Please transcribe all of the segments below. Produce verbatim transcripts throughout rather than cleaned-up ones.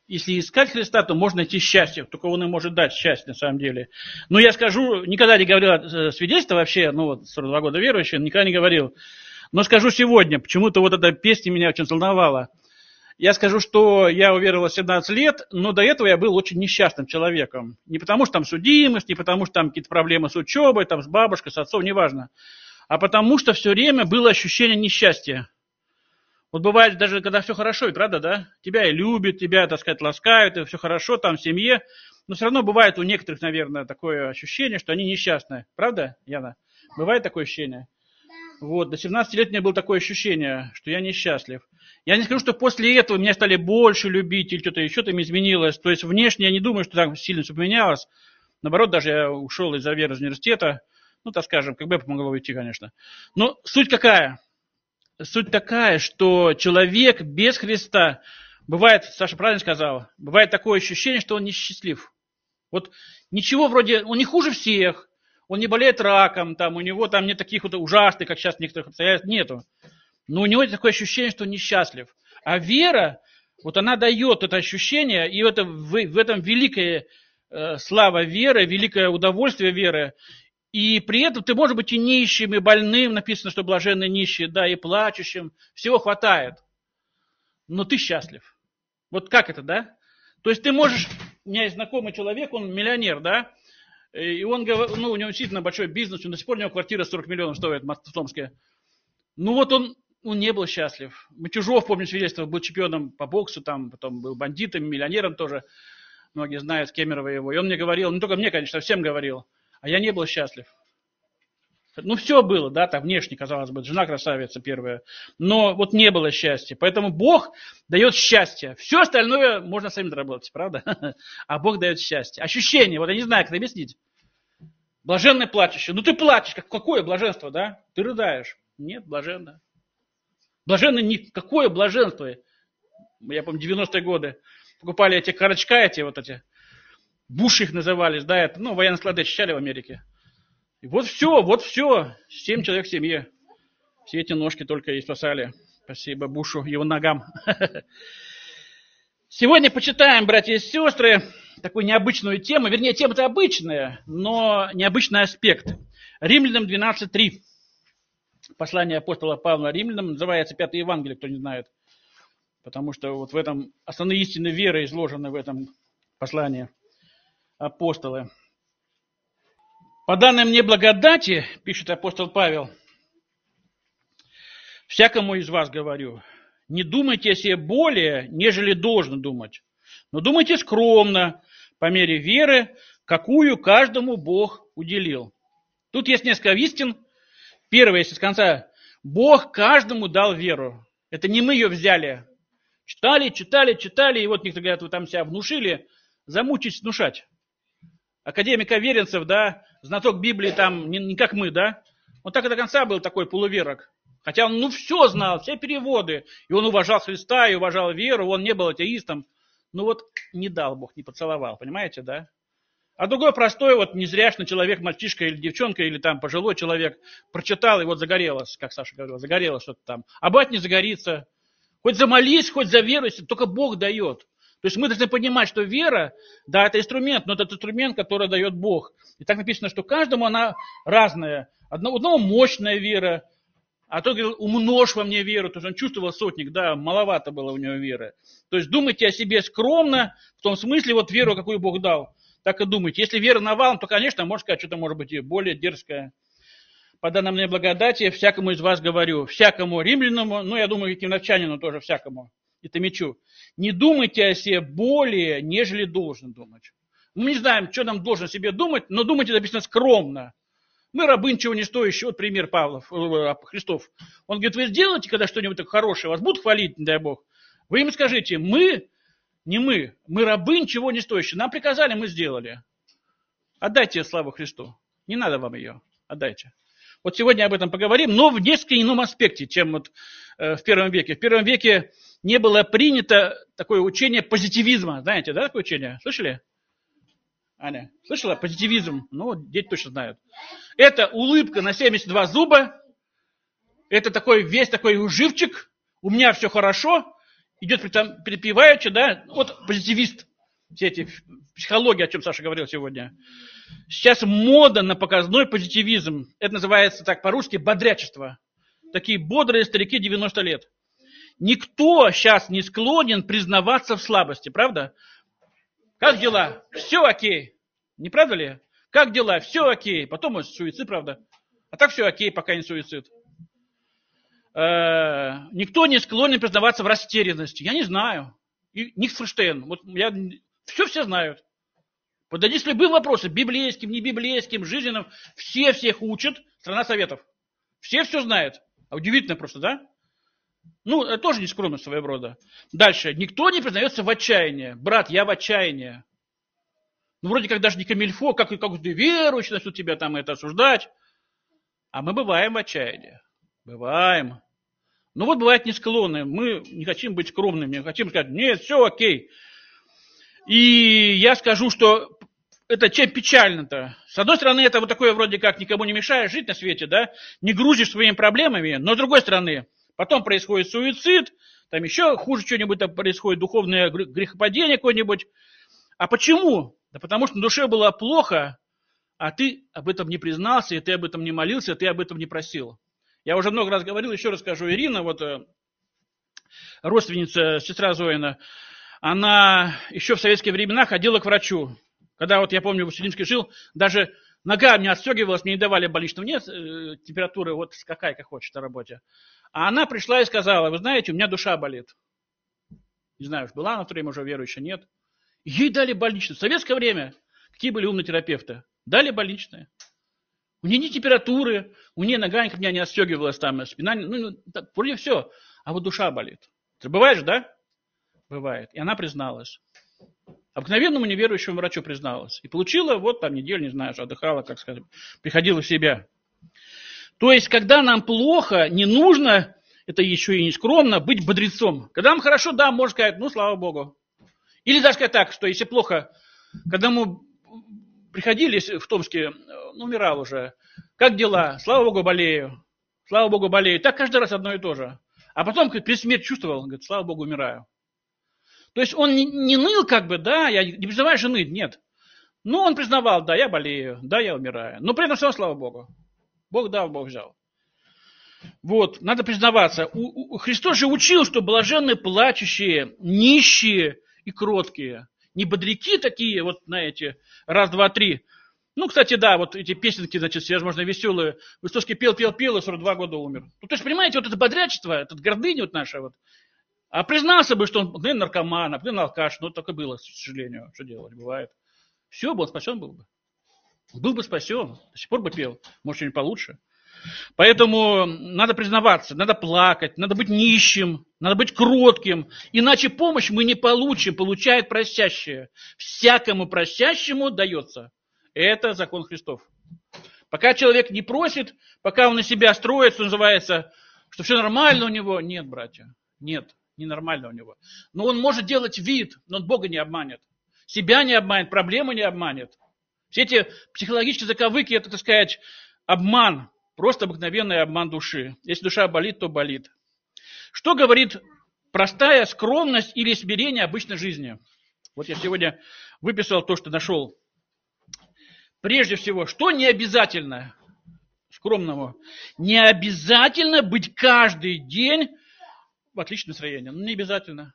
если искать Христа, то можно найти счастье. Только Он и может дать счастье на самом деле. Но я скажу, никогда не говорил свидетельство вообще, ну вот сорок два года верующий, никогда не говорил. Но скажу сегодня, почему-то вот эта песня меня очень волновала. Я скажу, что я уверовал в семнадцать лет, но до этого я был очень несчастным человеком. Не потому, что там судимость, не потому, что там какие-то проблемы с учебой, там, с бабушкой, с отцом, неважно. А потому, что все время было ощущение несчастья. Вот бывает даже, когда все хорошо, и правда, да? Тебя и любят, тебя, так сказать, ласкают, и все хорошо там в семье. Но все равно бывает у некоторых, наверное, такое ощущение, что они несчастны. Правда, Яна? Бывает такое ощущение? Вот, до семнадцати лет у меня было такое ощущение, что я несчастлив. Я не скажу, что после этого меня стали больше любить, или что-то еще там изменилось. То есть внешне я не думаю, что так сильно все поменялось. Наоборот, даже я ушел из-за веры из университета. Ну, так скажем, как бы я помогло уйти, конечно. Но суть какая? Суть такая, что человек без Христа, бывает, Саша правильно сказал, бывает такое ощущение, что он несчастлив. Вот ничего вроде, он не хуже всех, он не болеет раком, там, у него там нет таких вот ужасных, как сейчас некоторых обстоятельств, нету. Но у него такое ощущение, что он несчастлив. А вера, вот она дает это ощущение, и это, в, в этом великая э, слава веры, великое удовольствие веры. И при этом ты можешь быть и нищим, и больным, написано, что блаженные нищие, да, и плачущим, всего хватает. Но ты счастлив. Вот как это, да? То есть ты можешь, у меня есть знакомый человек, он миллионер, да, и он, ну, у него действительно большой бизнес, у него до сих пор у него квартира сорок миллионов стоит в Томске. Ну вот он, он не был счастлив. Матюжов, помню свидетельство, был чемпионом по боксу, там, потом был бандитом, миллионером тоже, многие знают, Кемерово его. И он мне говорил, не только мне, конечно, всем говорил, а я не был счастлив. Ну, все было, да, там внешне, казалось бы, жена красавица первая, но вот не было счастья. Поэтому Бог дает счастье. Все остальное можно самим доработать, правда? А Бог дает счастье. Ощущение, вот я не знаю, как это объяснить. Блаженное плачущее. Ну, ты плачешь, как, какое блаженство, да? Ты рыдаешь. Нет, блаженно. Блаженно, не, какое блаженство? Я помню, девяностые годы покупали эти корочка, эти вот эти, буши их назывались, да, это, ну, военные склады ощущали в Америке. И вот все, вот все. Семь человек в семье. Все эти ножки только и спасали. Спасибо Бушу, его ногам. Сегодня почитаем, братья и сестры, такую необычную тему. Вернее, тема-то обычная, но необычный аспект. Римлянам двенадцать три. Послание апостола Павла Римлянам называется Пятое Евангелие, кто не знает. Потому что вот в этом основные истины веры изложены в этом послании апостолы. По данной мне благодати, пишет апостол Павел, всякому из вас говорю, не думайте о себе более, нежели должно думать, но думайте скромно, по мере веры, какую каждому Бог уделил. Тут есть несколько истин. Первое, если с конца, Бог каждому дал веру. Это не мы ее взяли. Читали, читали, читали, и вот некоторые говорят, вы там себя внушили, замучить внушать. Академик Аверинцев, да, знаток Библии там, не, не как мы, да, он так и до конца был такой полуверок. Хотя он, ну, все знал, все переводы, и он уважал Христа, и уважал веру, он не был атеистом. Ну вот не дал Бог, не поцеловал, понимаете, да? А другой простой, вот незряшный человек, мальчишка или девчонка, или там пожилой человек, прочитал, и вот загорелось, как Саша говорил, загорелось что-то там. А бать не загорится. Хоть замолись, хоть заверуйся, только Бог дает. То есть мы должны понимать, что вера, да, это инструмент, но это инструмент, который дает Бог. И так написано, что каждому она разная. Одного, одного мощная вера, а тот говорил, умножь во мне веру. То есть он чувствовал сотник, да, маловато было у него веры. То есть думайте о себе скромно, в том смысле, вот веру, какую Бог дал, так и думайте. Если вера навалом, то, конечно, можно сказать, что-то может быть и более дерзкое. По данным мне благодати, всякому из вас говорю, всякому римлянину, ну, я думаю, и кимнавчанину тоже всякому, и томичу, не думайте о себе более, нежели должен думать. Мы не знаем, что нам должен о себе думать, но думайте, написано, скромно. Мы рабы ничего не стоящие. Вот пример Павлов, э, Христов. Он говорит, вы сделаете, когда что-нибудь так хорошее, вас будут хвалить, не дай Бог. Вы им скажите, мы, не мы, мы рабы ничего не стоящие. Нам приказали, мы сделали. Отдайте славу Христу. Не надо вам ее. Отдайте. Вот сегодня об этом поговорим, но в несколько ином аспекте, чем вот э, в первом веке. В первом веке не было принято такое учение позитивизма. Знаете, да, такое учение? Слышали? Аня, слышала? Позитивизм. Ну, дети точно знают. Это улыбка на семьдесят два зуба. Это такой весь такой живчик. У меня все хорошо. идет перепеваючи, да, вот позитивист, все эти психологии, о чем Саша говорил сегодня. Сейчас мода на показной позитивизм. Это называется так по-русски бодрячество. Такие бодрые старики девяносто лет. Никто сейчас не склонен признаваться в слабости, правда? Как дела? Все окей. Не правда ли? Как дела? Все окей. Потом суицид, правда? А так все окей, пока не суицид. Э-э- никто не склонен признаваться в растерянности. Я не знаю. И Никсфорштейн. Вот я... Все все знают. Подойди с любым вопросом, библейским, не библейским, жизненным. Все всех учат. Страна советов. Все все знают. А удивительно просто, да? Ну, это тоже не скромность своего рода. Дальше. Никто не признается в отчаянии. Брат, я в отчаянии. Ну, вроде как даже не камильфо, как, как ты верующий, начнут тебя там это осуждать. А мы бываем в отчаянии. Бываем. Ну, вот бывает не склонны. Мы не хотим быть скромными. Мы хотим сказать, нет, все окей. И я скажу, что это чем печально-то? С одной стороны, это вот такое вроде как никому не мешаешь жить на свете, да? Не грузишь своими проблемами. Но с другой стороны, потом происходит суицид, там еще хуже что-нибудь там происходит, духовное грехопадение какое-нибудь. А почему? Да потому что на душе было плохо, а ты об этом не признался, и ты об этом не молился, ты об этом не просил. Я уже много раз говорил, еще раз скажу. Ирина, вот родственница, сестра Зоина, она еще в советские времена ходила к врачу. Когда вот я помню, в Уссурийске жил, даже нога мне отстегивалась, мне не давали больничного. Нет, э, температуры вот скакай, как хочешь на работе. А она пришла и сказала, вы знаете, у меня душа болит. Не знаю, была она в то время уже верующая, нет. Ей дали больничное. В советское время какие были умные терапевты? Дали больничное. У нее ни температуры, у нее нога у меня не отстегивалась, там, спина, ну, так, вроде все. А вот душа болит. Это бывает же, да? Бывает. И она призналась. Обыкновенному неверующему врачу призналась. И получила, вот там неделю, не знаю, отдыхала, как сказать, приходила в себя. То есть, когда нам плохо, не нужно, это еще и не скромно, быть бодрецом. Когда нам хорошо, да, можно сказать, ну, слава Богу. Или даже сказать так, что если плохо, когда мы приходили в Томске, ну, умирал уже, как дела? Слава Богу, болею. Слава Богу, болею. Так каждый раз одно и то же. А потом, как перед смертью чувствовал, говорит, слава Богу, умираю. То есть он не, не ныл как бы, да, я не призываю же ныть, нет. Но он признавал, да, я болею, да, я умираю. Но при этом все, слава Богу. Бог дал, Бог взял. Вот, надо признаваться. У, у, Христос же учил, что блаженны плачущие, нищие и кроткие. Не бодряки такие, вот, знаете, раз, два, три. Ну, кстати, да, вот эти песенки, значит, возможно, веселые. Высоцкий пел, пел, пел, и сорок два года умер. Ну, то есть, понимаете, вот это бодрячество, это гордыня вот наша вот. А признался бы, что он, наверное, наркоман, наверное, алкаш, но так и было, к сожалению, что делать, бывает. Все, бы он спасен был бы. Был бы спасен, до сих пор бы пел, может, что-нибудь получше. Поэтому надо признаваться, надо плакать, надо быть нищим, надо быть кротким, иначе помощь мы не получим, получает просящее. Всякому просящему дается. Это закон Христов. Пока человек не просит, пока он на себя строит, что называется, что все нормально у него, нет, братья, нет. Ненормально у него. Но он может делать вид, но он Бога не обманет. Себя не обманет, проблему не обманет. Все эти психологические заковыки, это, так сказать, обман. Просто обыкновенный обман души. Если душа болит, то болит. Что говорит простая скромность или смирение обычной жизни? Вот я сегодня выписал то, что нашел. Прежде всего, что не обязательно скромному? Не обязательно быть каждый день отличное настроение. Ну, не обязательно.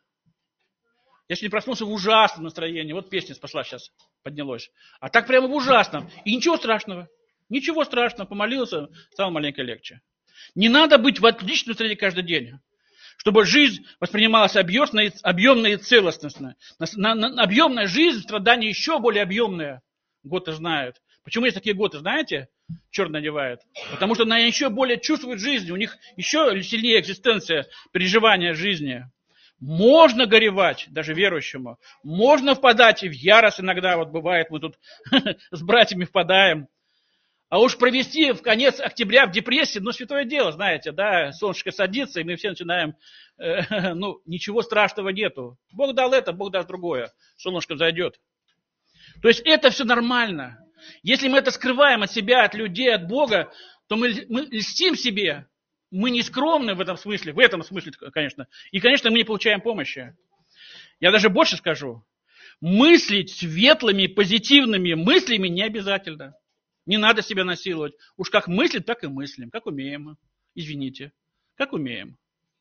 Я сегодня проснулся в ужасном настроении. Вот песня спасла сейчас, поднялась. А так прямо в ужасном. И ничего страшного. Ничего страшного. Помолился, стало маленько легче. Не надо быть в отличном настроении каждый день. Чтобы жизнь воспринималась объемно и, объемно и целостно. На, на, объемная жизнь, страдания еще более объемные. Готы знают. Почему есть такие готы, знаете? Черт надевает. Потому что она еще более чувствует жизнь. У них еще сильнее экзистенция, переживания жизни. Можно горевать, даже верующему. Можно впадать в ярость иногда. Вот бывает, мы тут с братьями впадаем. А уж провести в конец октября в депрессии, ну, святое дело, знаете, да, солнышко садится, и мы все начинаем, э, ну, ничего страшного нету. Бог дал это, Бог даст другое. Солнышко зайдет. То есть это все нормально. Если мы это скрываем от себя, от людей, от Бога, то мы, мы льстим себе. мы не скромны в этом смысле, в этом смысле, конечно. И, конечно, мы не получаем помощи. Я даже больше скажу. Мыслить светлыми, позитивными мыслями не обязательно. Не надо себя насиловать. Уж как мыслим, так и мыслим. Как умеем. Извините. Как умеем.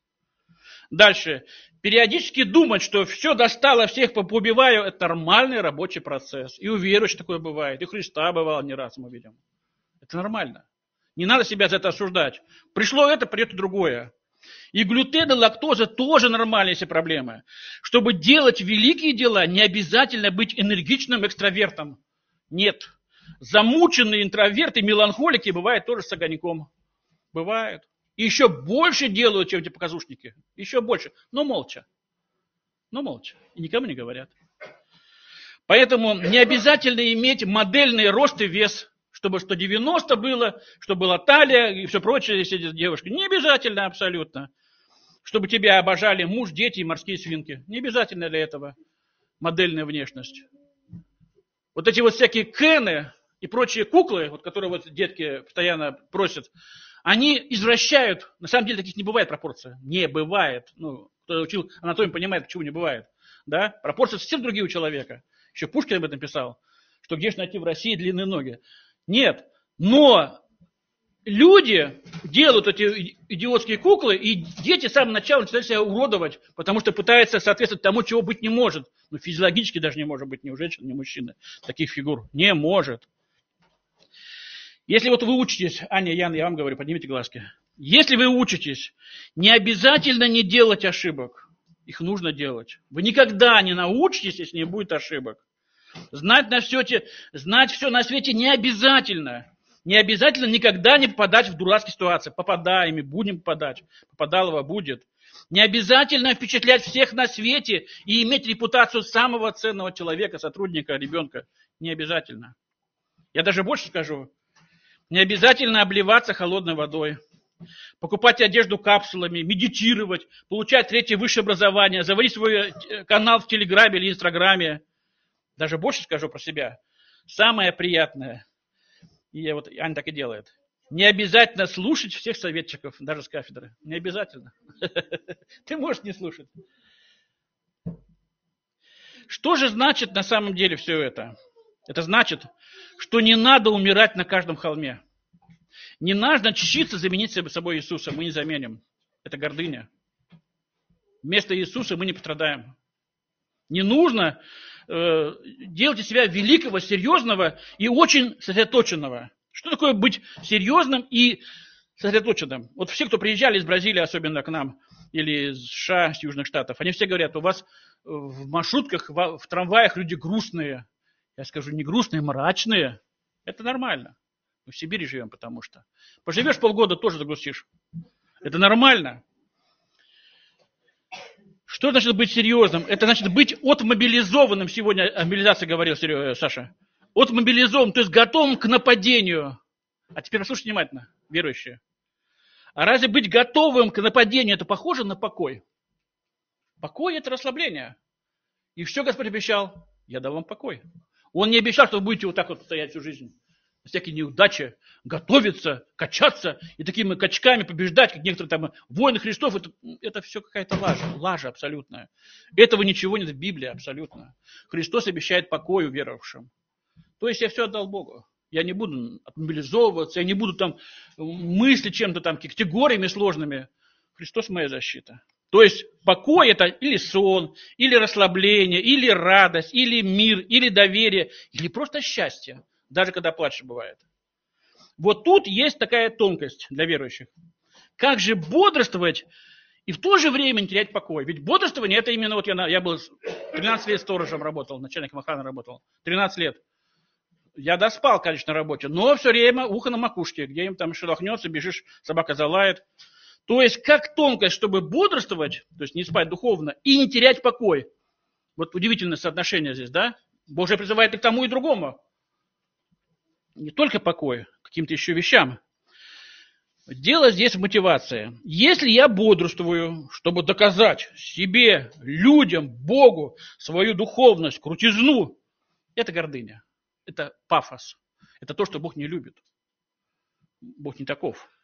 Дальше. Периодически думать, что все достало, всех поубиваю, это нормальный рабочий процесс. И у верующих такое бывает. И у Христа бывало не раз, мы видим. Это нормально. Не надо себя за это осуждать. Пришло это, придет и другое. И глютен, и лактоза тоже нормальные все проблемы. Чтобы делать великие дела, не обязательно быть энергичным экстравертом. Нет. Замученные интроверты, меланхолики бывают тоже с огоньком. Бывает. И еще больше делают, чем эти показушники. Еще больше. Но молча. Но молча. И никому не говорят. Поэтому не обязательно иметь модельный рост и вес. Чтобы сто девяносто было, чтобы была талия и все прочее, если девушка. Не обязательно абсолютно. Чтобы тебя обожали муж, дети и морские свинки. Не обязательно для этого модельная внешность. Вот эти вот всякие Кены и прочие куклы, вот, которые вот детки постоянно просят, они извращают. На самом деле таких не бывает пропорций. Не бывает. Ну, кто учил анатомию, понимает, почему не бывает. Да? Пропорции совсем другие у человека. Еще Пушкин об этом писал, что где же найти в России длинные ноги. Нет, но люди делают эти идиотские куклы, и дети с самого начала начинают себя уродовать, потому что пытаются соответствовать тому, чего быть не может. Ну, физиологически даже не может быть ни у женщин, ни у мужчины таких фигур. Не может. Если вот вы учитесь, Аня, Яна, я вам говорю, поднимите глазки. Если вы учитесь, не обязательно не делать ошибок. Их нужно делать. Вы никогда не научитесь, если не будет ошибок. Знать на все, знать все на свете не обязательно. Не обязательно никогда не попадать в дурацкие ситуации. Попадаем и будем попадать. Попадалово будет. Не обязательно впечатлять всех на свете и иметь репутацию самого ценного человека, сотрудника, ребенка. Не обязательно. Я даже больше скажу. Не обязательно обливаться холодной водой. Покупать одежду капсулами, медитировать, получать третье высшее образование, заводить свой канал в Телеграме или Инстаграме. Даже больше скажу про себя. Самое приятное, и вот Аня так и делает, не обязательно слушать всех советчиков, даже с кафедры. Не обязательно. Ты можешь не слушать. Что же значит на самом деле все это? Это значит, что не надо умирать на каждом холме. Не надо чщиться заменить собой Иисуса. Мы не заменим. Это гордыня. Вместо Иисуса мы не пострадаем. Не нужно э, делать из себя великого, серьезного и очень сосредоточенного. Что такое быть серьезным и сосредоточенным? Вот все, кто приезжали из Бразилии, особенно к нам, или из США, с Южных Штатов, они все говорят, у вас в маршрутках, в, в трамваях люди грустные. Я скажу, не грустные, мрачные. Это нормально. Мы в Сибири живем, потому что. Поживешь полгода, тоже загрустишь. Это нормально. Что значит быть серьезным? Это значит быть отмобилизованным. Сегодня о мобилизации говорил Саша. Отмобилизованным, то есть готовым к нападению. А теперь послушайте внимательно, верующие. А разве быть готовым к нападению, это похоже на покой? Покой – это расслабление. И что Господь обещал? Я дам вам покой. Он не обещал, что вы будете вот так вот стоять всю жизнь. Всякие неудачи, готовиться, качаться и такими качками побеждать, как некоторые там воины Христов. Это, это все какая-то лажа, лажа абсолютная. Этого ничего нет в Библии абсолютно. Христос обещает покой уверовавшим. То есть я все отдал Богу. Я не буду отмобилизовываться, я не буду там мыслить чем-то там, категориями сложными. Христос моя защита. То есть покой это или сон, или расслабление, или радость, или мир, или доверие, или просто счастье. Даже когда плач бывает. Вот тут есть такая тонкость для верующих. Как же бодрствовать и в то же время не терять покой? Ведь бодрствование это именно вот я, я был тринадцать лет сторожем работал, начальником охраны работал. тринадцать лет. Я доспал, конечно, на работе, но все время ухо на макушке, где им там шелохнется, бежишь, собака залает. То есть как тонкость, чтобы бодрствовать, то есть не спать духовно, и не терять покой. Вот удивительное соотношение здесь, да? Божий призывает и к тому, и к другому. Не только покой, каким-то еще вещам. Дело здесь в мотивации. Если я бодрствую, чтобы доказать себе, людям, Богу свою духовность, крутизну, это гордыня, это пафос, это то, что Бог не любит. Бог не таков.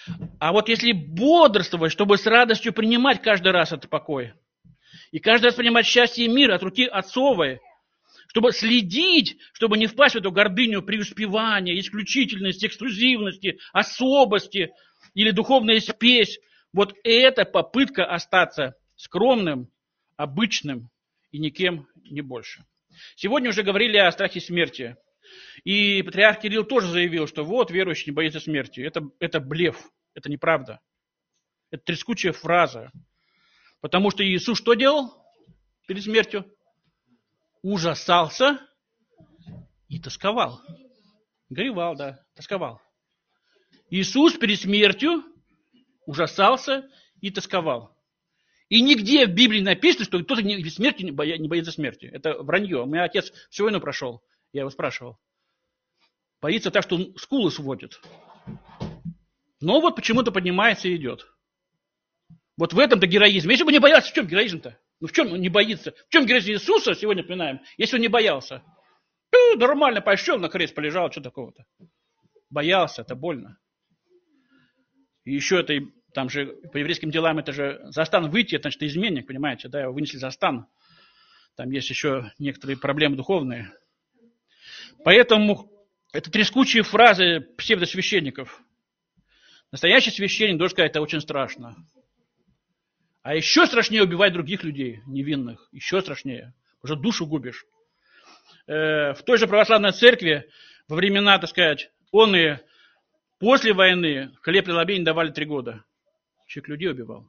А вот если бодрствовать, чтобы с радостью принимать каждый раз этот покой, и каждый раз принимать счастье и мир от руки отцовой, чтобы следить, чтобы не впасть в эту гордыню преуспевания, исключительности, эксклюзивности, особости или духовная спесь, вот это попытка остаться скромным, обычным и никем не больше. Сегодня уже говорили о страхе смерти. И патриарх Кирилл тоже заявил, что вот верующий не боится смерти. Это, это блеф, это неправда. Это трескучая фраза. Потому что Иисус что делал перед смертью? Ужасался и тосковал. Горевал, да, тосковал. Иисус перед смертью ужасался и тосковал. И нигде в Библии написано, что кто-то смерти не боится смерти. Это вранье. У меня отец всю войну прошел. Я его спрашивал. Боится так, что он скулы сводит. Но вот почему-то поднимается и идет. Вот в этом-то героизм. Если бы не боялся, в чем героизм-то? Ну в чем он не боится? В чем героизм Иисуса, сегодня вспоминаем, если он не боялся? Ну, нормально пошел на крест, полежал, что такого-то? Боялся, это больно. И еще это, там же, по еврейским делам, это же за стан выйти, это значит изменник, понимаете, да, его вынесли за стан. Там есть еще некоторые проблемы духовные. Поэтому это трескучие фразы псевдосвященников. Настоящий священник должен сказать, это очень страшно. А еще страшнее убивать других людей, невинных. Еще страшнее. Уже душу губишь. Э, в той же православной церкви во времена, так сказать, он и после войны хлеб и лобей не давали три года. Человек людей убивал.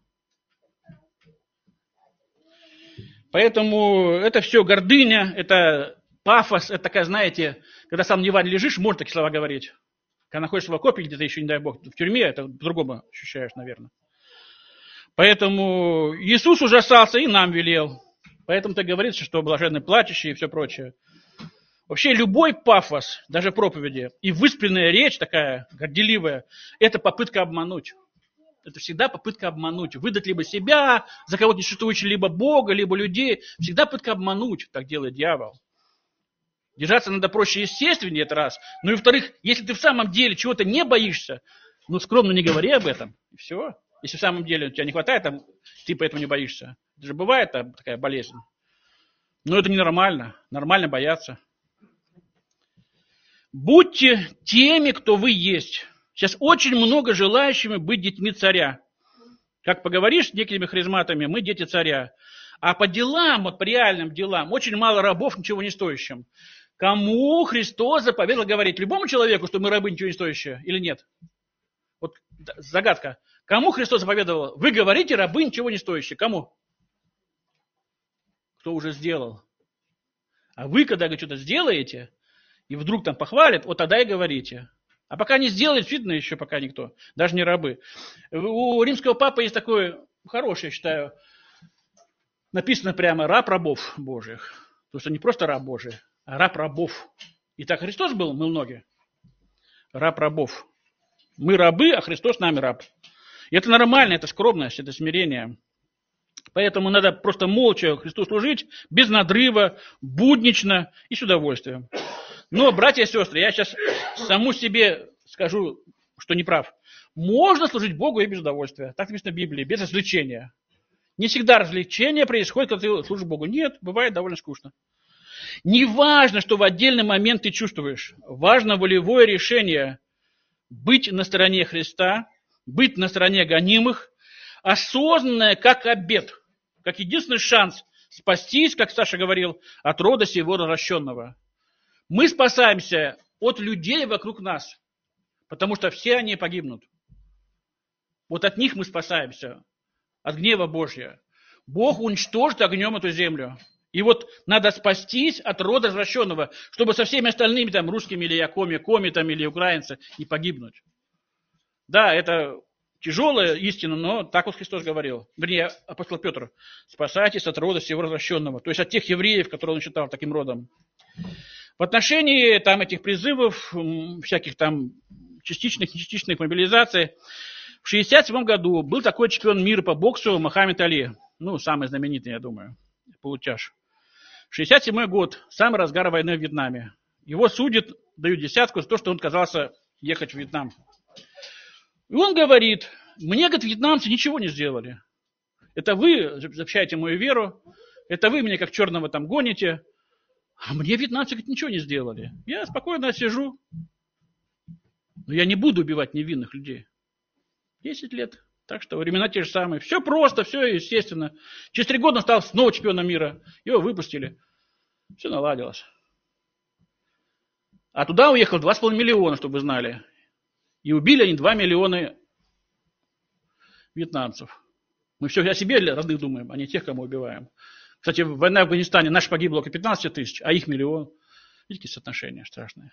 Поэтому это все гордыня, это пафос, это такая, знаете, когда сам в Неваде лежишь, можно такие слова говорить. Когда находишься в окопе, где-то еще, не дай бог, в тюрьме, это по-другому ощущаешь, наверное. Поэтому Иисус ужасался и нам велел. Поэтому-то говорится, что блаженны плачущие и все прочее. Вообще любой пафос, даже проповеди, и выспленная речь такая горделивая, это попытка обмануть. Это всегда попытка обмануть. Выдать либо себя, за кого-то несуществующего, либо Бога, либо людей. Всегда попытка обмануть, так делает дьявол. Держаться надо проще и естественнее, это раз. Ну и во-вторых, если ты в самом деле чего-то не боишься, ну скромно не говори об этом, и все. Если в самом деле у тебя не хватает, там, ты поэтому не боишься. Это же бывает там, такая болезнь. Но это ненормально. Нормально бояться. Будьте теми, кто вы есть. Сейчас очень много желающими быть детьми царя. Как поговоришь с некими харизматами, мы дети царя. А по делам, вот по реальным делам, очень мало рабов, ничего не стоящим. Кому Христос заповедал говорить? Любому человеку, что мы рабы, ничего не стоящие, или нет? Вот загадка. Кому Христос заповедовал? Вы говорите, рабы, ничего не стоящие. Кому? Кто уже сделал. А вы, когда что-то сделаете, и вдруг там похвалят, вот тогда и говорите. А пока не сделает, видно еще пока никто. Даже не рабы. У римского папы есть такое хорошее, я считаю, написано прямо раб рабов Божьих. То есть он не просто раб Божий, а раб рабов. И так Христос был, мы многие. Раб рабов. Мы рабы, а Христос нами раб. И это нормально, это скромность, это смирение. Поэтому надо просто молча Христу служить, без надрыва, буднично и с удовольствием. Но, братья и сестры, я сейчас саму себе скажу, что не прав. Можно служить Богу и без удовольствия. Так написано в Библии, без развлечения. Не всегда развлечение происходит, когда ты служишь Богу. Нет, бывает довольно скучно. Не важно, что в отдельный момент ты чувствуешь. Важно волевое решение быть на стороне Христа, быть на стороне гонимых, осознанное как обет, как единственный шанс спастись, как Саша говорил, от рода сего развращенного. Мы спасаемся от людей вокруг нас, потому что все они погибнут. Вот от них мы спасаемся, от гнева Божьего. Бог уничтожит огнем эту землю. И вот надо спастись от рода развращенного, чтобы со всеми остальными, там, русскими или якоми, коми, там, или украинцы, не погибнуть. Да, это тяжелая истина, но так вот Христос говорил. Вернее, апостол Петр. Спасайтесь от рода сего развращенного. То есть от тех евреев, которые он считал таким родом. В отношении там, этих призывов, всяких там частичных, нечастичных мобилизаций, в шестьдесят седьмом году был такой чемпион мира по боксу Мохаммед Али. Ну, самый знаменитый, я думаю, полутяж. шестьдесят седьмой год, самый разгар войны в Вьетнаме. Его судят, дают десятку за то, что он отказался ехать в Вьетнам. И он говорит, мне, говорит, вьетнамцы ничего не сделали. Это вы запрещаете мою веру, это вы меня как черного там гоните, а мне вьетнамцы, говорит, ничего не сделали. Я спокойно сижу, но я не буду убивать невинных людей. Десять лет. Так что времена те же самые. Все просто, все естественно. Через три года он стал снова чемпионом мира. Его выпустили. Все наладилось. А туда уехал два с половиной миллиона, чтобы вы знали. И убили они два миллиона вьетнамцев. Мы все о себе родных думаем, а не тех, кого мы убиваем. Кстати, война в Афганистане наша погибло около пятнадцать тысяч, а их миллион. Видите, соотношения страшные.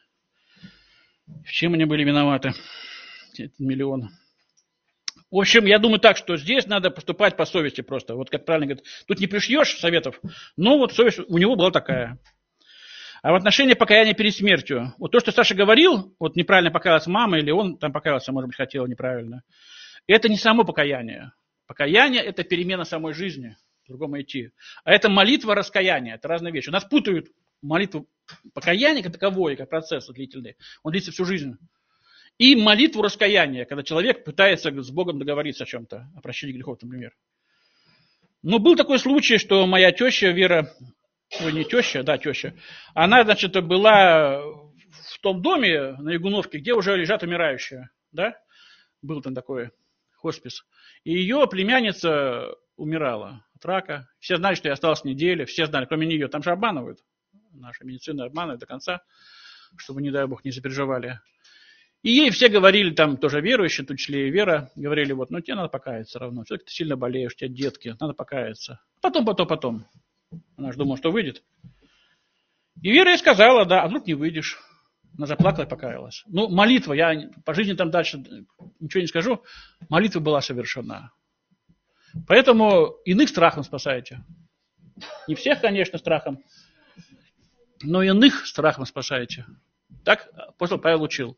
В чем они были виноваты? Этот миллион. В общем, я думаю так, что здесь надо поступать по совести просто. Вот как правильно говорят, тут не пришьешь советов, но вот совесть у него была такая. А в отношении покаяния перед смертью, вот то, что Саша говорил, вот неправильно покаялась мама, или он там покаялся, может быть, хотел неправильно, это не само покаяние. Покаяние – это перемена самой жизни, по-другому идти. А это молитва раскаяния, это разные вещи. У нас путают молитву покаяния как таковое, как процесс длительный, он длится всю жизнь. И молитву раскаяния, когда человек пытается с Богом договориться о чем-то, о прощении грехов, например. Но был такой случай, что моя теща Вера, ой, не теща, да, теща, она, значит, была в том доме на Ягуновке, где уже лежат умирающие, да, был там такой хоспис. И ее племянница умирала от рака. Все знали, что ей осталась неделя, все знали, кроме нее. Там же обманывают, наша медицина обманывает до конца, чтобы, не дай Бог, не запереживали. И ей все говорили, там тоже верующие, в том числе и Вера, говорили, вот, ну тебе надо покаяться все равно. Все-таки ты сильно болеешь, у тебя детки, надо покаяться. Потом, потом, потом. Она же думала, что выйдет. И Вера ей сказала, да, а вдруг не выйдешь. Она заплакала и покаялась. Ну, молитва, я по жизни там дальше ничего не скажу, молитва была совершена. Поэтому иных страхом спасаете. Не всех, конечно, страхом, но иных страхом спасаете. Так апостол Павел учил.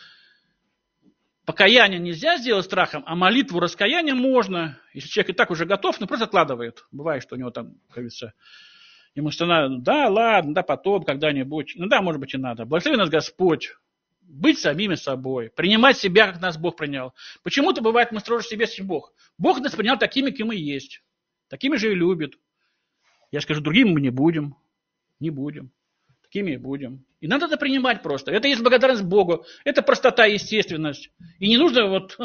Покаяние нельзя сделать страхом, а молитву раскаяния можно. Если человек и так уже готов, но просто откладывает. Бывает, что у него там, как говорится, ему становится, да, ладно, да, потом, когда-нибудь. Ну да, может быть и надо. Благослови нас Господь. Быть самими собой. Принимать себя, как нас Бог принял. Почему-то бывает, мы строже себе, чем Бог. Бог нас принял такими, каким мы есть. Такими же и любит. Я скажу, другими мы не будем. Не будем. Такими и будем. И надо это принимать просто. Это есть благодарность Богу. Это простота и естественность. И не нужно вот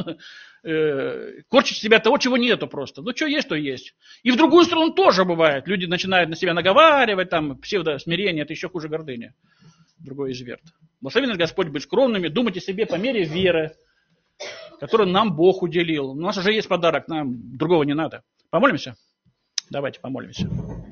э, корчить себя того, чего нету просто. Ну, что есть, то есть. И в другую сторону тоже бывает. Люди начинают на себя наговаривать, там, псевдосмирение, это еще хуже гордыни. Другой изверт. Благослови нас Господь быть скромными, думать о себе по мере веры, которую нам Бог уделил. У нас уже есть подарок, нам другого не надо. Помолимся? Давайте помолимся.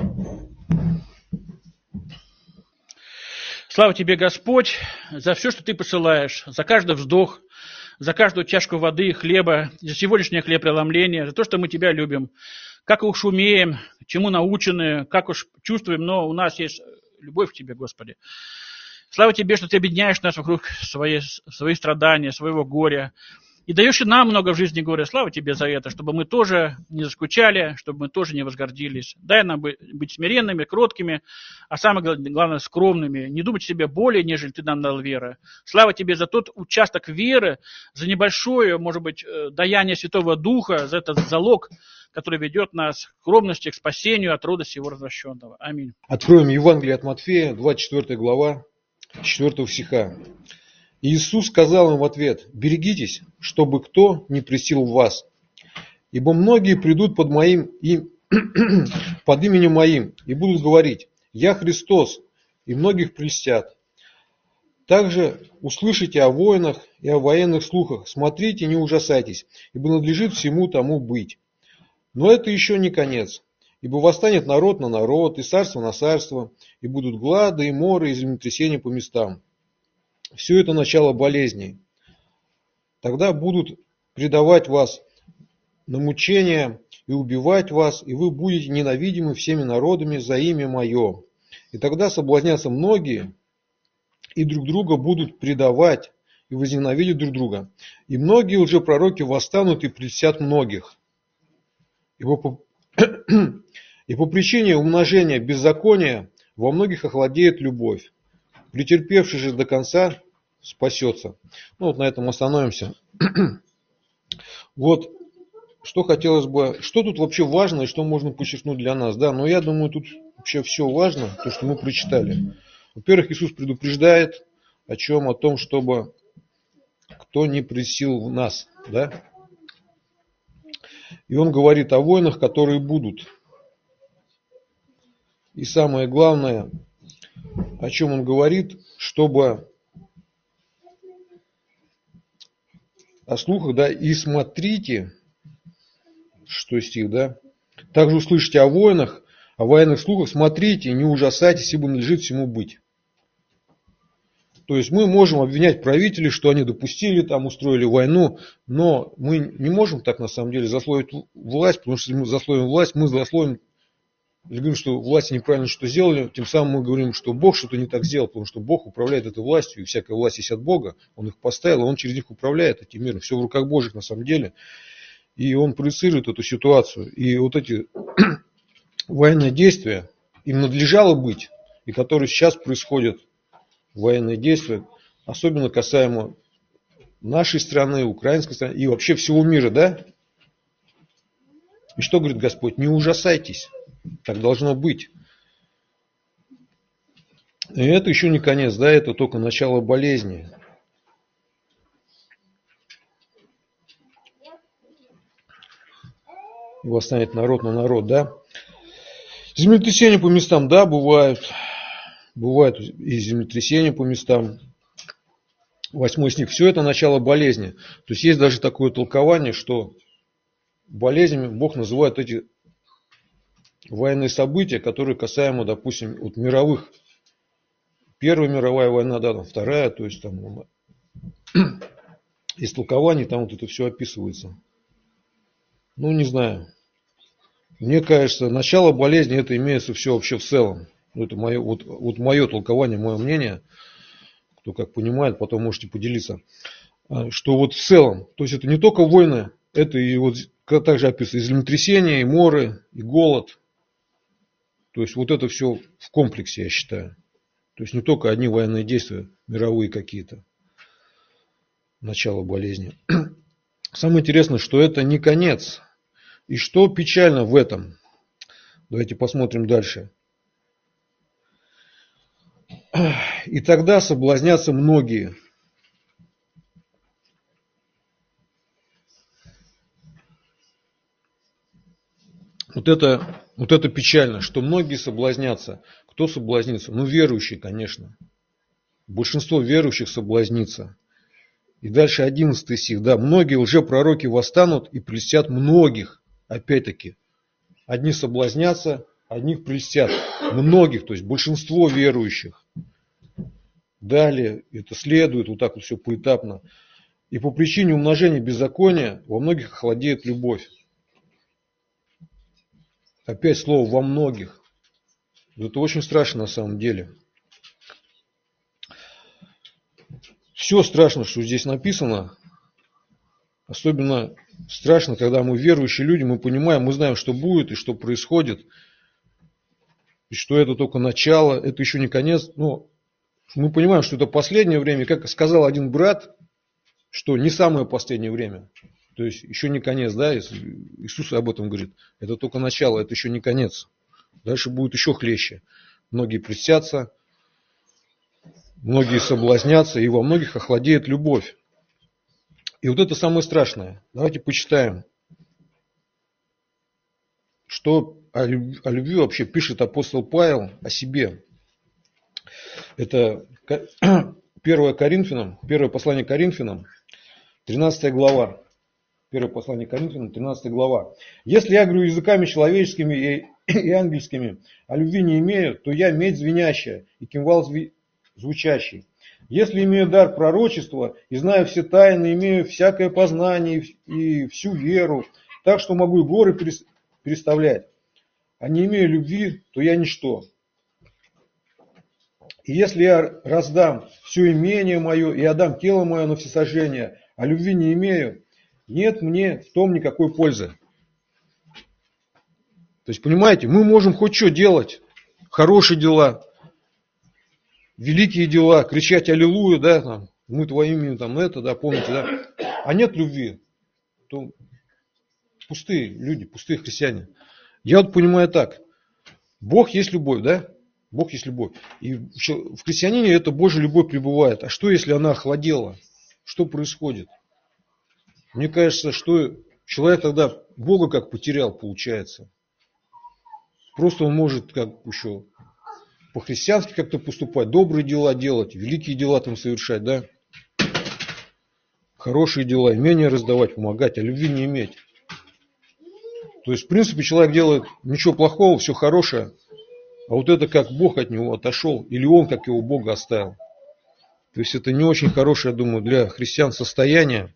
Слава тебе, Господь, за все, что ты посылаешь, за каждый вздох, за каждую чашку воды и хлеба, за сегодняшнее хлебопреломление, за то, что мы тебя любим. Как уж умеем, чему научены, как уж чувствуем, но у нас есть любовь к тебе, Господи. Слава тебе, что ты объединяешь нас вокруг своей, своих страданий, своего горя. И даешь и нам много в жизни горя. Слава тебе за это, чтобы мы тоже не заскучали, чтобы мы тоже не возгордились. Дай нам быть смиренными, кроткими, а самое главное, скромными. Не думать о себе более, нежели ты нам дал веры. Слава тебе за тот участок веры, за небольшое, может быть, даяние Святого Духа, за этот залог, который ведет нас к скромности, к спасению от рода сего развращенного. Аминь. Откроем Евангелие от Матфея, двадцать четвёртая глава, четвёртого стиха. Иисус сказал им в ответ: «Берегитесь, чтобы кто не прельстил вас, ибо многие придут под, моим, им, под именем моим и будут говорить: Я Христос, и многих прельстят. Также услышите о войнах и о военных слухах. Смотрите, не ужасайтесь, ибо надлежит всему тому быть. Но это еще не конец, ибо восстанет народ на народ, и царство на царство, и будут глады и моры, и землетрясения по местам. Все это начало болезней. Тогда будут предавать вас на мучения и убивать вас, и вы будете ненавидимы всеми народами за имя Мое. И тогда соблазнятся многие, и друг друга будут предавать, и возненавидят друг друга. И многие лжепророки восстанут и прельстят многих. Ибо по, и по причине умножения беззакония во многих охладеет любовь. Претерпевший же до конца спасется». Ну вот на этом остановимся. Вот, что хотелось бы, что тут вообще важно и что можно подчеркнуть для нас, да, но я думаю, тут вообще все важно, то, что мы прочитали. Во-первых, Иисус предупреждает о чем? О том, чтобы кто не пресил в нас, да. И он говорит о войнах, которые будут. И самое главное, о чем он говорит, чтобы о слухах, да, и смотрите, что стих, да, также услышите о войнах, о военных слухах, смотрите, не ужасайтесь, ибо надлежит всему быть. То есть мы можем обвинять правителей, что они допустили, там, устроили войну, но мы не можем так на самом деле засловить власть, потому что если мы засловим власть, мы засловим, говорим, что власти неправильно что сделали, тем самым мы говорим, что Бог что-то не так сделал, потому что Бог управляет этой властью, и всякая власть есть от Бога, Он их поставил, и Он через них управляет этим миром, все в руках Божьих на самом деле, и Он проецирует эту ситуацию, и вот эти военные действия, им надлежало быть, и которые сейчас происходят, военные действия, особенно касаемо нашей страны, украинской страны и вообще всего мира, да? И что говорит Господь? Не ужасайтесь, так должно быть. И это еще не конец, да, это только начало болезни. И восстанет народ на народ, да? Землетрясения по местам, да, бывают. Бывают и землетрясения по местам. Восьмой стих. Все это начало болезни. То есть есть даже такое толкование, что болезнями Бог называет эти военные события, которые касаемо, допустим, вот мировых. Первая мировая война, да, там вторая, то есть там из толкований там вот это все описывается. Ну, не знаю. Мне кажется, начало болезни это имеется все вообще в целом. Это мое, вот, вот мое толкование, мое мнение, кто как понимает, потом можете поделиться, что вот в целом, то есть это не только войны, это и вот также описано и землетрясения, и моры, и голод. То есть вот это все в комплексе, я считаю. То есть не только одни военные действия, мировые какие-то, начало болезни. Самое интересное, что это не конец. И что печально в этом? Давайте посмотрим дальше. И тогда соблазнятся многие. Вот это, вот это печально, что многие соблазнятся. Кто соблазнится? Ну, верующие, конечно. Большинство верующих соблазнится. И дальше одиннадцатый стих. Да, многие лжепророки восстанут и прельстят многих. Опять-таки, одни соблазнятся, одних прельстят. Многих, то есть большинство верующих. Далее это следует, вот так вот все поэтапно. И по причине умножения беззакония во многих охладеет любовь. Опять слово «во многих». Это очень страшно на самом деле. Все страшно, что здесь написано. Особенно страшно, когда мы верующие люди, мы понимаем, мы знаем, что будет и что происходит. И что это только начало, это еще не конец. Но мы понимаем, что это последнее время. Как сказал один брат, что не самое последнее время. То есть еще не конец, да, Иисус об этом говорит. Это только начало, это еще не конец. Дальше будет еще хлеще. Многие прельстятся, многие соблазнятся, и во многих охладеет любовь. И вот это самое страшное. Давайте почитаем, что о любви, о любви вообще пишет апостол Павел о себе. Это первое Коринфянам, первое послание Коринфянам, тринадцатая глава. Первое послание Коринфянам, тринадцатая глава. Если я говорю языками человеческими и, и ангельскими, а любви не имею, то я медь звенящая и кимвал звучащий. Если имею дар пророчества и знаю все тайны, имею всякое познание и всю веру, так что могу и горы переставлять, а не имею любви, то я ничто. И если я раздам все имение мое и отдам тело мое на всесожжение, а любви не имею, нет мне в том никакой пользы. То есть, понимаете, мы можем хоть что делать, хорошие дела, великие дела, кричать аллилуйя, да, там, мы твоими, там, это, да, помните, да, а нет любви. то пустые люди, пустые христиане. Я вот понимаю так. Бог есть любовь, да? Бог есть любовь. И в христианине эта Божья любовь пребывает. А что, если она охладела? Что происходит? Мне кажется, что человек тогда Бога как потерял, получается. Просто он может как еще по-христиански как-то поступать, добрые дела делать, великие дела там совершать, да? Хорошие дела, умение раздавать, помогать, а любви не иметь. То есть, в принципе, человек делает ничего плохого, все хорошее, а вот это как Бог от него отошел, или он как его Бога оставил. То есть, это не очень хорошее, я думаю, для христиан состояние.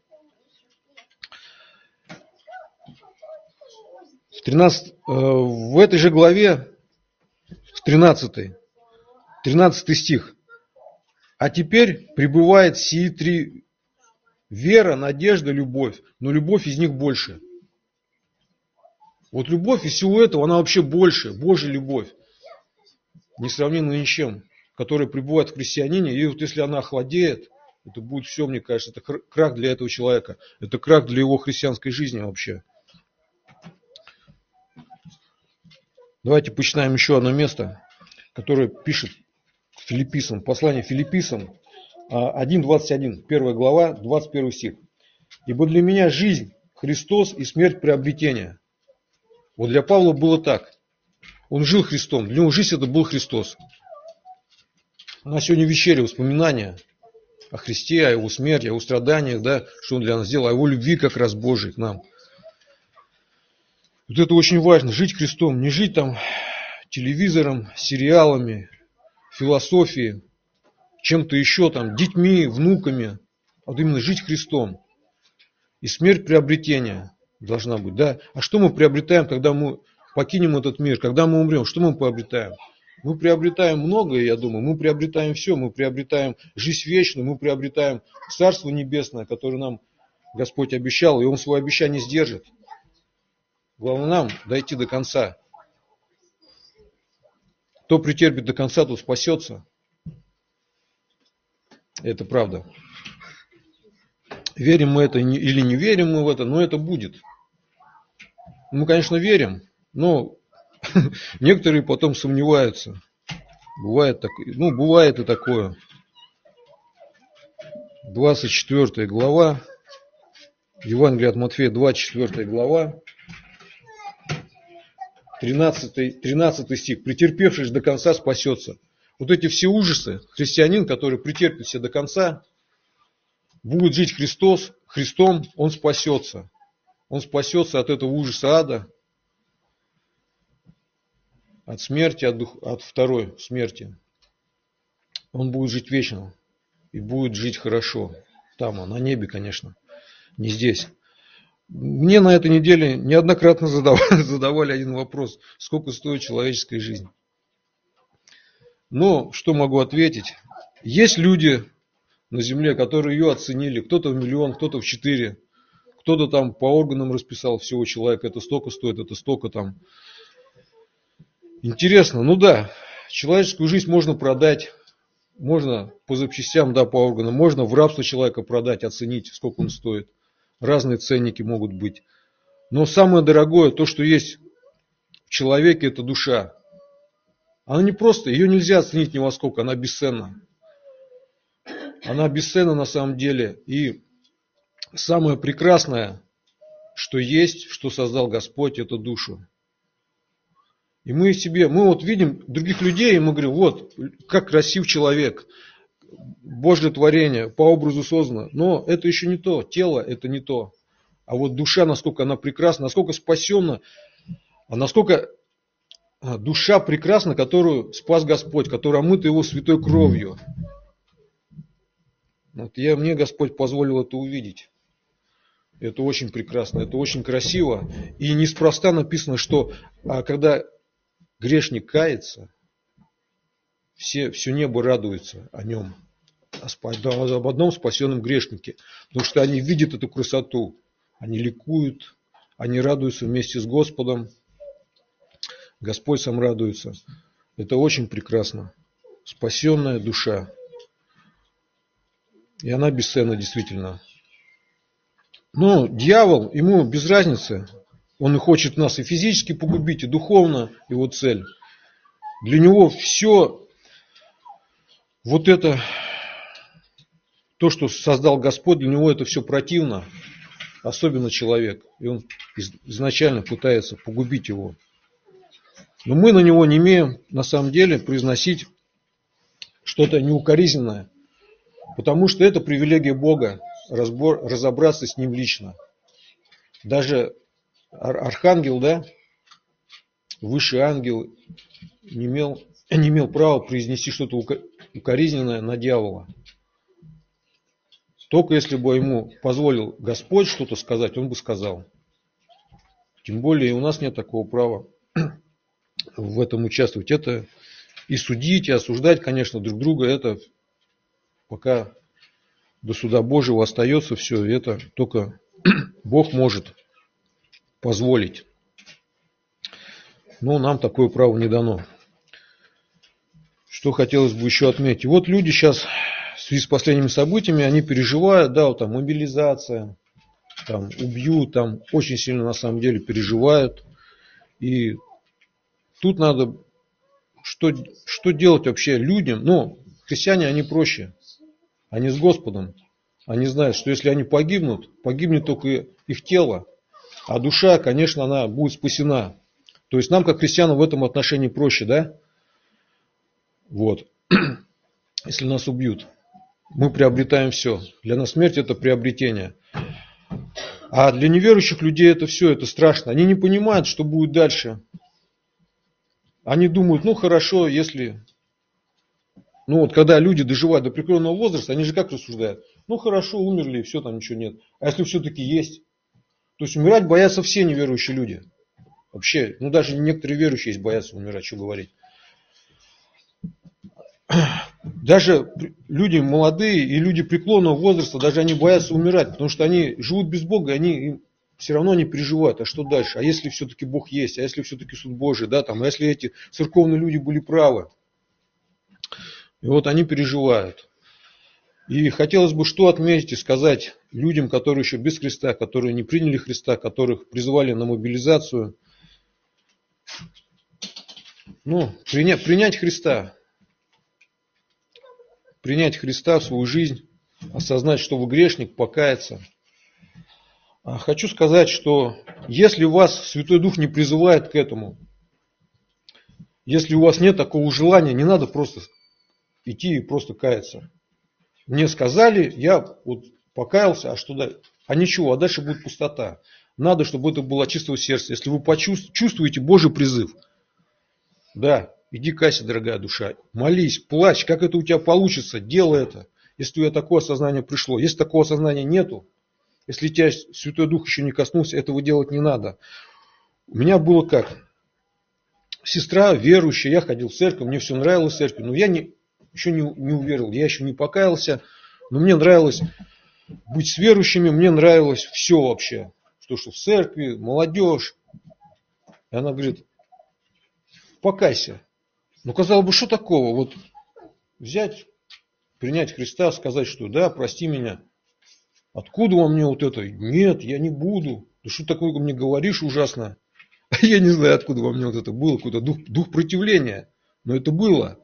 В, тринадцатой, в этой же главе, в тринадцатой, тринадцатый стих. А теперь пребывает сии три: вера, надежда, любовь, но любовь из них больше. Вот любовь из всего этого, она вообще больше, Божья любовь, несравненно ни с чем, которая пребывает в христианине, и вот если она охладеет, это будет все, мне кажется, это крах для этого человека, это крах для его христианской жизни вообще. Давайте почитаем еще одно место, которое пишет Филиппийцам, послание Филиппийцам, один двадцать один, первая глава, двадцать первый стих. «Ибо для меня жизнь Христос и смерть приобретение». Вот для Павла было так. Он жил Христом, для него жизнь это был Христос. У нас сегодня вечеря, воспоминания о Христе, о его смерти, о его страданиях, да, что он для нас сделал, о его любви как раз Божией к нам. Вот это очень важно, жить Христом, не жить там телевизором, сериалами, философией, чем-то еще там, детьми, внуками, а вот именно жить Христом. И смерть приобретения должна быть, да. А что мы приобретаем, когда мы покинем этот мир, когда мы умрем? Что мы приобретаем? Мы приобретаем многое, я думаю. Мы приобретаем все. Мы приобретаем жизнь вечную, мы приобретаем Царство Небесное, которое нам Господь обещал, и Он свое обещание сдержит. Главное нам дойти до конца. Кто претерпит до конца, тот спасется. Это правда. Верим мы это или не верим мы в это, но это будет. Мы, конечно, верим, но некоторые потом сомневаются. Бывает, так, ну, бывает и такое. двадцать четвёртая глава, Евангелие от Матфея, двадцать четвёртая глава, тринадцатый, тринадцатый стих. «Претерпевший до конца спасется». Вот эти все ужасы, христианин, который претерпит все до конца, будет жить Христос, Христом, он спасется. Он спасется от этого ужаса ада, от смерти, от, дух, от второй смерти. Он будет жить вечно и будет жить хорошо. Там, на небе, конечно, не здесь. Мне на этой неделе неоднократно задавали, задавали один вопрос. Сколько стоит человеческая жизнь? Но что могу ответить? Есть люди на земле, которые ее оценили. Кто-то в миллион, кто-то в четыре. Кто-то там по органам расписал всего человека. Это столько стоит, это столько там. Интересно. Ну да, человеческую жизнь можно продать. Можно по запчастям, да, по органам. Можно в рабство человека продать, оценить, сколько он стоит. Разные ценники могут быть. Но самое дорогое, то, что есть в человеке, это душа. Она не просто, ее нельзя оценить ни во сколько, она бесценна. Она бесценна на самом деле. И самое прекрасное, что есть, что создал Господь, это душу. И мы себе, мы вот видим других людей, и мы говорим, вот, как красив человек, Божье творение, по образу создано. Но это еще не то, тело это не то. А вот душа, насколько она прекрасна, насколько спасенна, а насколько душа прекрасна, которую спас Господь, которая омыта Его святой кровью. Вот я, мне Господь позволил это увидеть. Это очень прекрасно, это очень красиво. И неспроста написано, что а когда грешник кается, все, все небо радуется о нем, об одном спасенном грешнике. Потому что они видят эту красоту, они ликуют, они радуются вместе с Господом. Господь сам радуется. Это очень прекрасно. Спасенная душа. И она бесценна действительно. Но дьявол, ему без разницы. Он и хочет нас и физически погубить, и духовно, его цель. Для него все вот это, то, что создал Господь, для него это все противно. Особенно человек. И он изначально пытается погубить его. Но мы на него не имеем, на самом деле, произносить что-то неукоризненное. Потому что это привилегия Бога, разбор, разобраться с ним лично. Даже архангел, да, высший ангел не имел, не имел права произнести что-то укоризненное на дьявола. Только если бы ему позволил Господь что-то сказать, он бы сказал. Тем более у нас нет такого права в этом участвовать. Это и судить, и осуждать, конечно, друг друга, это пока до суда Божьего остается все, и это только Бог может позволить. Но нам такое право не дано. Что хотелось бы еще отметить. Вот люди сейчас в связи с последними событиями, они переживают, да, вот там мобилизация, там убьют, там очень сильно на самом деле переживают. И тут надо, что, что делать вообще людям? Ну, христиане, они проще. Они с Господом. Они знают, что если они погибнут, погибнет только их тело. А душа, конечно, она будет спасена. То есть нам, как христианам, в этом отношении проще, да? Вот. Если нас убьют, мы приобретаем все. Для нас смерть – это приобретение. А для неверующих людей это все, это страшно. Они не понимают, что будет дальше. Они думают, ну хорошо, если... Ну вот когда люди доживают до преклонного возраста, они же как рассуждают? Ну хорошо, умерли, и все, там ничего нет. А если все-таки есть? То есть умирать боятся все неверующие люди. Вообще, ну даже некоторые верующие есть боятся умирать, что говорить. Даже люди молодые и люди преклонного возраста, даже они боятся умирать, потому что они живут без Бога, и они все равно не переживают, а что дальше? А если все-таки Бог есть, а если все-таки суд Божий, да, там, а если эти церковные люди были правы? И вот они переживают. И хотелось бы что отметить и сказать людям, которые еще без Христа, которые не приняли Христа, которых призывали на мобилизацию. Ну, принять, принять Христа. Принять Христа в свою жизнь, осознать, что вы грешник, покаяться. Хочу сказать, что если вас Святой Дух не призывает к этому, если у вас нет такого желания, не надо просто идти и просто каяться. Мне сказали, я вот покаялся, а что дальше? А ничего, а дальше будет пустота. Надо, чтобы это было от чистого сердца. Если вы почувствуете Божий призыв, да, иди кайся, дорогая душа, молись, плачь, как это у тебя получится, делай это. Если у тебя такое осознание пришло. Если такого осознания нету, если тебя Святой Дух еще не коснулся, этого делать не надо. У меня было как? Сестра верующая, я ходил в церковь, мне все нравилось в церкви, но я не, еще не, не уверовал, я еще не покаялся, но мне нравилось быть с верующими, мне нравилось все вообще. Что, что в церкви, молодежь. И она говорит, покайся. Ну, казалось бы, что такого? Вот взять, принять Христа, сказать, что да, прости меня. Откуда во мне вот это? Нет, я не буду. Да что такое мне говоришь ужасно? Я не знаю, откуда во мне вот это было, какой-то дух, дух противления. Но это было.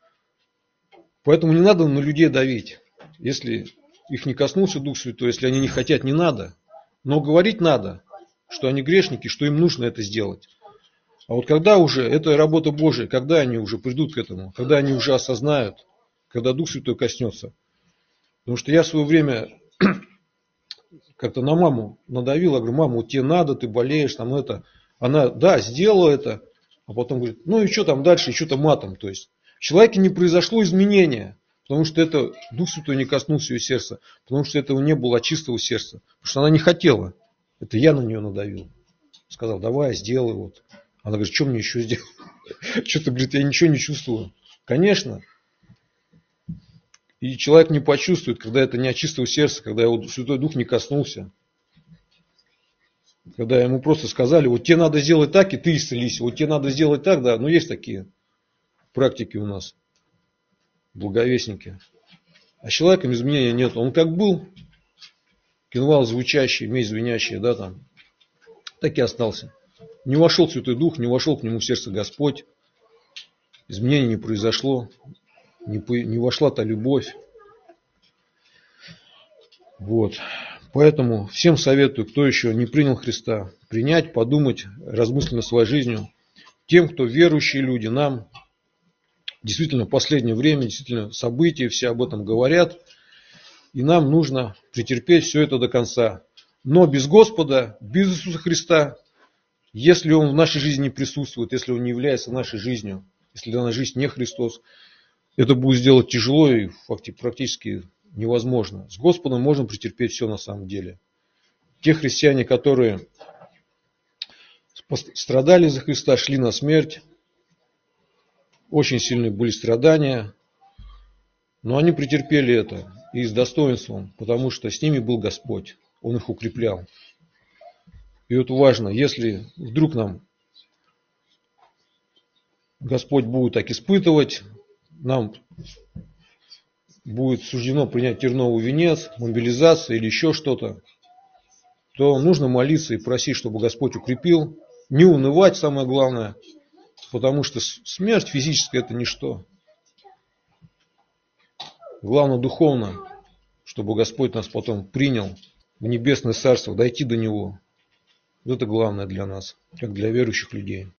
Поэтому не надо на людей давить. Если их не коснулся Дух Святой, если они не хотят, не надо. Но говорить надо, что они грешники, что им нужно это сделать. А вот когда уже, это работа Божия, когда они уже придут к этому, когда они уже осознают, когда Дух Святой коснется. Потому что я в свое время как-то на маму надавил, я говорю, мама, вот тебе надо, ты болеешь, там это. Она, да, сделала это, а потом говорит, ну и что там дальше, и что-то матом. То есть в человеке не произошло изменения, потому что это Дух Святой не коснулся ее сердца, потому что этого не было от чистого сердца, потому что она не хотела. Это я на нее надавил. Сказал, давай, сделай вот. Она говорит, что мне еще сделать? Что-то, говорит, я ничего не чувствую. Конечно. И человек не почувствует, когда это не от чистого сердца, когда его Святой Дух не коснулся. Когда ему просто сказали, вот тебе надо сделать так, и ты исцелись. Вот тебе надо сделать так, да. Ну, есть такие практики у нас, благовестники. А с человеком изменения нет. Он как был, кимвал звучащий, медь звенящая, да, там, так и остался. Не вошел Святой Дух, не вошел к нему в сердце Господь, изменений не произошло, не, не вошла та любовь. Вот. Поэтому всем советую, кто еще не принял Христа, принять, подумать, размыслить над своей жизнью. Тем, кто верующие люди, нам действительно в последнее время, действительно события все об этом говорят, и нам нужно претерпеть все это до конца. Но без Господа, без Иисуса Христа, если Он в нашей жизни не присутствует, если Он не является нашей жизнью, если наша жизнь не Христос, это будет сделать тяжело и практически невозможно. С Господом можно претерпеть все на самом деле. Те христиане, которые страдали за Христа, шли на смерть, очень сильные были страдания, но они претерпели это и с достоинством, потому что с ними был Господь, Он их укреплял. И вот важно, если вдруг нам Господь будет так испытывать, нам будет суждено принять терновый венец, мобилизация или еще что-то, то нужно молиться и просить, чтобы Господь укрепил. Не унывать, самое главное, потому что смерть физическая – это ничто. Главное духовно, чтобы Господь нас потом принял в небесное царство, дойти до Него. Это главное для нас, как для верующих людей.